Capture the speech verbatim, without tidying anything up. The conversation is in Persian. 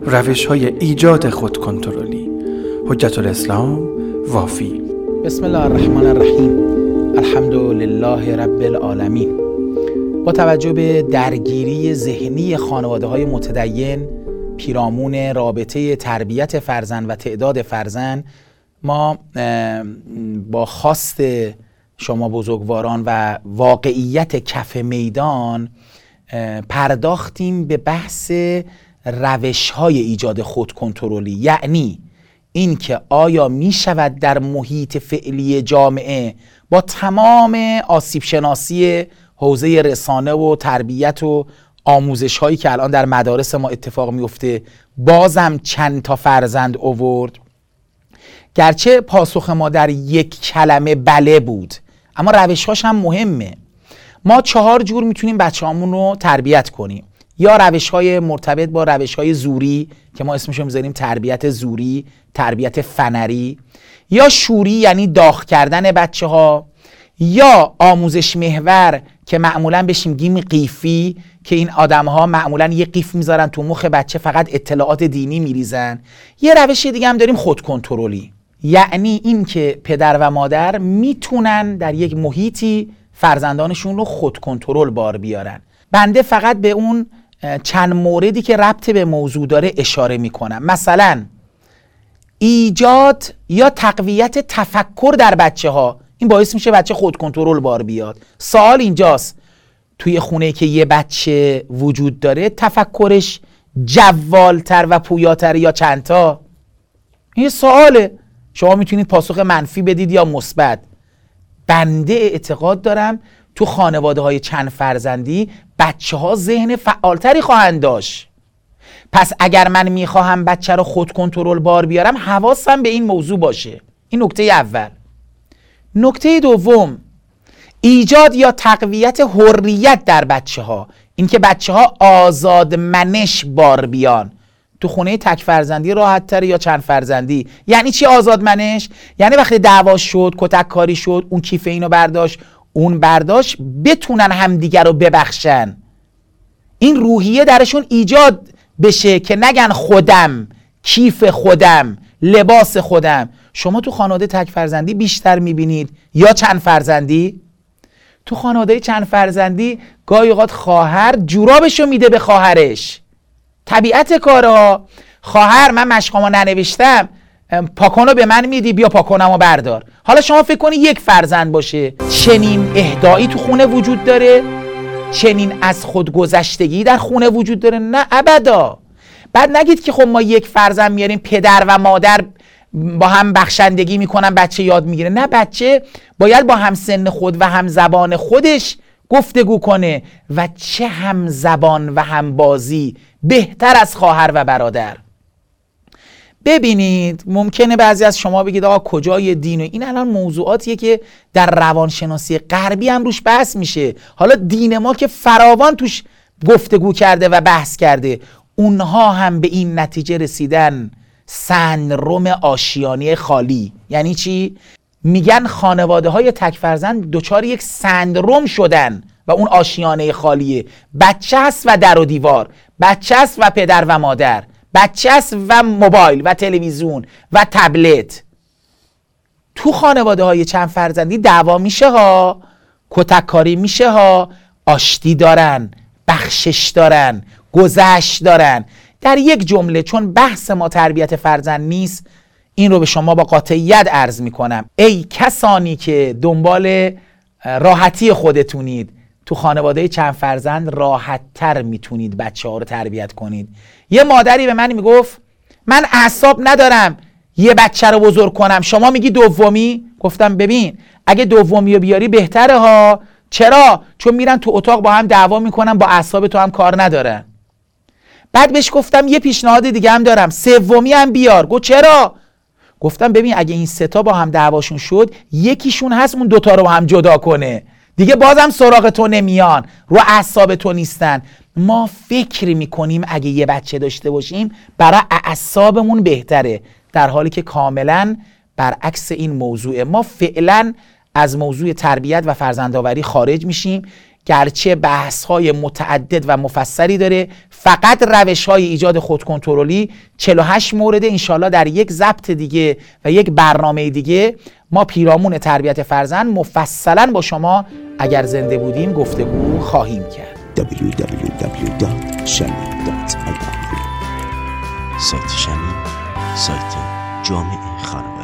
روش‌های ایجاد خودکنترلی. حجت الاسلام وافی. بسم الله الرحمن الرحیم. الحمد لله رب العالمین. با توجه به درگیری ذهنی خانواده‌های متدین پیرامون رابطه تربیت فرزند و تعداد فرزند، ما با خواست شما بزرگواران و واقعیت کف میدان پرداختیم به بحث روش‌های ایجاد خودکنترلی، یعنی این که آیا می شود در محیط فعلی جامعه با تمام آسیب شناسی حوزه رسانه و تربیت و آموزش هایی که الان در مدارس ما اتفاق میفته بازم چند تا فرزند آورد؟ گرچه پاسخ ما در یک کلمه بله بود، اما روش هاش هم مهمه. ما چهار جور میتونیم بچه هامون رو تربیت کنیم. یا روش های مرتبط با روش های زوری که ما اسمشو میذاریم تربیت زوری، تربیت فنری، یا شوری یعنی داغ کردن بچه ها، یا آموزش محور که معمولا بهش میگیم قیفی که این آدم ها معمولا یه قیف میذارن تو مخ بچه فقط اطلاعات دینی میریزن. یه روش دیگه هم داریم خودکنترلی، یعنی این که پدر و مادر میتونن در یک محیطی فرزندانشون رو خودکنترل بار بیارن. بنده فقط به اون چند موردی که ربط به موضوع داره اشاره میکنم. مثلا ایجاد یا تقویت تفکر در بچه ها، این باعث میشه بچه خودکنترل بار بیاد. سوال اینجاست، توی خونه که یه بچه وجود داره تفکرش جوالتر و پویاتر یا چندتا؟ این سواله. شما میتونید پاسخ منفی بدید یا مثبت. بنده اعتقاد دارم تو خانواده های چند فرزندی بچه ها ذهن فعالتری خواهند داشت. پس اگر من میخواهم بچه رو خود کنترل بار بیارم حواسم به این موضوع باشه. این نکته اول. نکته دوم، ایجاد یا تقویت حریت در بچه ها، این که بچه ها آزادمنش بار بیان. تو خونه تک فرزندی راحت تر یا چند فرزندی؟ یعنی چی آزادمنش؟ یعنی وقتی دعوا شد، کتک کاری شد، اون کیف اینو برداشت، اون برداشت، بتونن همدیگر رو ببخشن. این روحیه درشون ایجاد بشه که نگن خودم، کیف خودم، لباس خودم. شما تو خانواده تک فرزندی بیشتر میبینید یا چند فرزندی؟ تو خانواده چند فرزندی گاهی اوقات خواهر جورابشو میده به خواهرش. طبیعت کارها. خواهر من مشقامو ننوشتم، پاکونو به من میدی، بیا پاکونمو بردار. حالا شما فکر کنی یک فرزند باشه، چنین اهدایی تو خونه وجود داره؟ چنین از خودگذشتگی در خونه وجود داره؟ نه ابدا. بعد نگید که خب ما یک فرزند میاریم پدر و مادر با هم بخشندگی میکنن بچه یاد میگیره. نه، بچه باید با هم سن خود و هم زبان خودش گفتگو کنه و چه هم زبان و هم بازی بهتر از خواهر و برادر. ببینید ممکنه بعضی از شما بگید آقا کجای دین و این الان موضوعاتیه که در روانشناسی غربی هم روش بحث میشه. حالا دین ما که فراوان توش گفتگو کرده و بحث کرده، اونها هم به این نتیجه رسیدن سندروم آشیانه خالی. یعنی چی؟ میگن خانواده های تک فرزند دچار یک سندروم شدن و اون آشیانه خالیه. بچه هست و در و دیوار، بچه هست و پدر و مادر، بچه هست و موبایل و تلویزیون و تبلت. تو خانواده های چند فرزندی دعوا میشه ها، کتک کاری میشه ها، آشتی دارن، بخشش دارن، گذشت دارن. در یک جمله، چون بحث ما تربیت فرزند نیست، این رو به شما با قاطعیت عرض میکنم. ای کسانی که دنبال راحتی خودتونید، تو خانواده چند فرزند راحت تر میتونید بچه ها رو تربیت کنید. یه مادری به من میگفت من اعصاب ندارم یه بچه رو بزرگ کنم، شما میگی دومی؟ گفتم ببین اگه دومی رو بیاری بهتره ها. چرا؟ چون میرن تو اتاق با هم دعوا میکنن، با اعصاب تو هم کار ندارن. بعد بهش گفتم یه پیشنهاد دیگه هم دارم، سومی هم بیار. گفت چرا؟ گفتم ببین اگه این سه تا با هم دعواشون شد، یکیشون هست اون دوتا رو با هم جدا کنه، دیگه بازم سراغ تو نمیان، رو اعصاب تو نیستن. ما فکر میکنیم اگه یه بچه داشته باشیم برای اعصابمون بهتره، در حالی که کاملا برعکس این موضوع. ما فعلا از موضوع تربیت و فرزندآوری خارج میشیم. گرچه بحث‌های متعدد و مفصلی داره، فقط روش‌های ایجاد خودکنترلی چهل و هشت مورد. انشالله در یک ضبط دیگه و یک برنامه دیگه ما پیرامون تربیت فرزند مفصلاً با شما اگر زنده بودیم گفتگو خواهیم کرد. دبلیو دبلیو دبلیو دات شمیم دات آی آر. سایت شمیم، سایت جامعه خانواده.